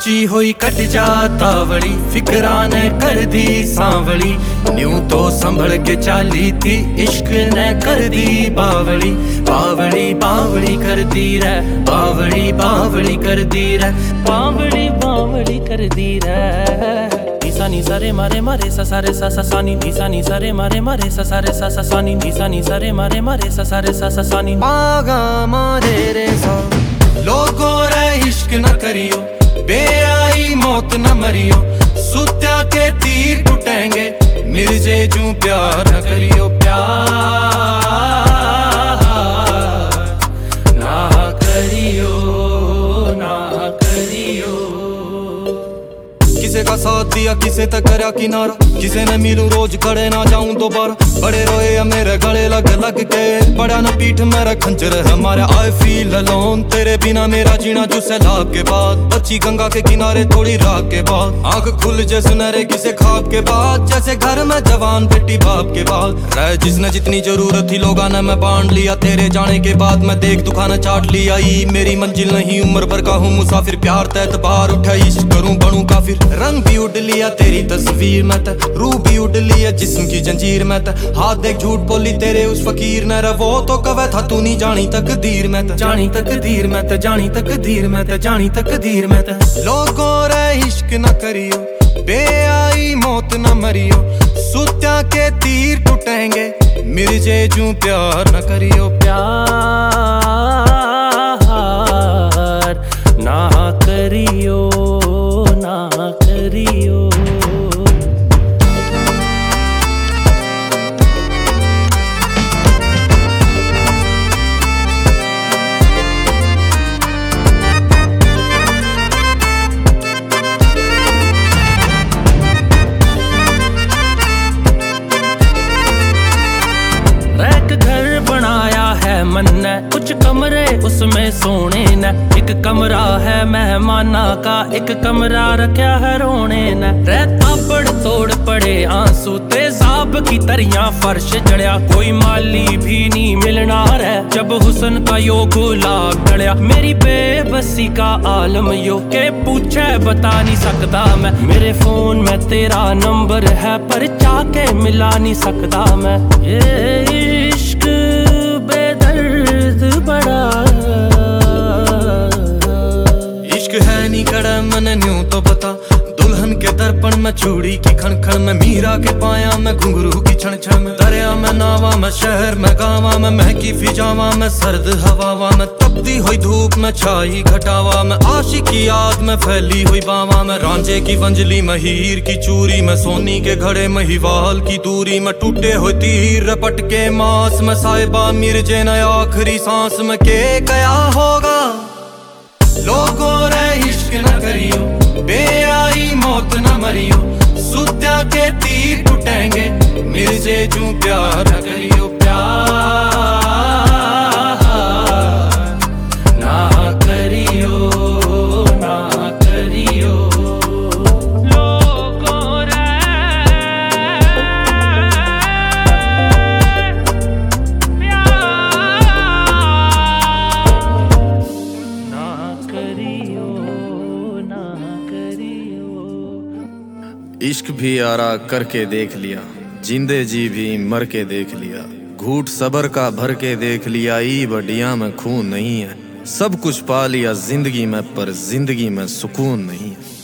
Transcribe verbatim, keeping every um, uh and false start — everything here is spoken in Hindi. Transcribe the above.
सोची हुई कट जाता वड़ी, फिक्रा ने कर दी सांवली। न्यू तो संभल के चाली थी, इश्क ने कर दी बावली। बावली बावली कर दी रे, बावली बावली कर दी रे, बावली बावली कर दी रे। नीसा नीसा रे मारे मारे सा सा रे सा सा सा नी, नीसा नीसा रे मारे मारे सा सा रे सा सा सा नी, नीसा नीसा रे मारे मारे सा सा रे सा सा सा नी। पागा मारे रे सा लोगों रे इश्क न करियो, बेआई मौत न मरियो। सुत्या के तीर टूटेंगे, मिर्जे जू प्यार न करियो। प्यार ना करियो, ना करियो। किसे का साथ दिया, किसे तक करा किनारा, किसे न मिलूं रोज खड़े ना जाऊं दोबारा। बड़े रोए या मेरे गले लग लग के, बड़ा न पीठ मेरा खंजर है हमारा। आई फील अलोन, तेरे बिना मेरा जीना जो सैलाब के बाद। बच्ची गंगा के किनारे थोड़ी रात के बाद, आंख खुल जैसे सुनहरे किसे ख्वाब के बाद। जैसे घर में जवान बेटी बाप के बाद रह, जिसने जितनी जरूरत थी लोगा ने मैं बांट लिया। तेरे जाने के बाद मैं देख दुखाना चाट लिया। ई मेरी मंजिल नहीं, उम्र भर का हूँ मुसाफिर। प्यार तहत बाहर उठा, इश्क करूँ बनूं काफिर। रंग भी उड़ लिया तेरी तस्वीर में त, रूह भी उड़ लिया जिस्म की जंजीर में त। हाथ देख झूठ बोली तेरे उस फकीर ने, वो तो कवे था तू नहीं जानी तकदीर में त। जानी तकदीर में त, जानी तकदीर में त, जानी तकदीर में त। लोगों रे इश्क न करियो, बेआई मौत न मरियो। सुत्या के तीर टूटेंगे, मिर्जे जू प्यार न करियो। प्यार ना करियो, ना करियो। घर बनाया है मन ने, कुछ कमरे उसमें सोने न। एक कमरा है मेहमाना का, एक कमरा रखा है रोने न। रहता बड़ तोड़ पड़े आंसू, तेजाब की तरियां फर्श जड़िया। कोई माली भी नहीं मिलना रे, जब हुस्न का यो गुलाब डलिया। मेरी बेबसी का आलम यो के पूछे बता नहीं सकता मैं। मेरे फोन में तेरा नंबर है, पर जाके मिला नहीं सकता मैं। ये इश्क बेदर्द बड़ा, इश्क है नी कड़ा मन न्यू तो बता। दुल्हन के दर्पण में चूड़ी की खन खन में, मीरा के पाया में घुंघरू की क्षण क्षण में। दरिया में नावा में, शहर में गावा में, महकी फिजावा में, सर्द हवावा में। तपती हुई धूप में, छाई घटावा में, आशिक की याद में फैली हुई बावा में। रांझे की वंजली में, हीर की चूरी में, सोनी के घड़े में, हिवाल की दूरी में। टूटे हुए तीर रपट के मांस में, साहिबा मिर्जे न आखिरी सांस में। के क्या होगा लोगों रे इश्क न करियो, बेआई मौत न मरियो। सुत्या के तीर टूटेंगे, मिर्जे जू प्यार न करियो। प्यार ना करियो, ना करियो। लोगों रे प्यार ना करियो, ना करियो। इश्क भी आरा करके देख लिया, जिंदे जी भी मर के देख लिया। घूट सबर का भर के देख लिया, ई बडिया में खून नहीं है। सब कुछ पा लिया जिंदगी में, पर जिंदगी में सुकून नहीं है।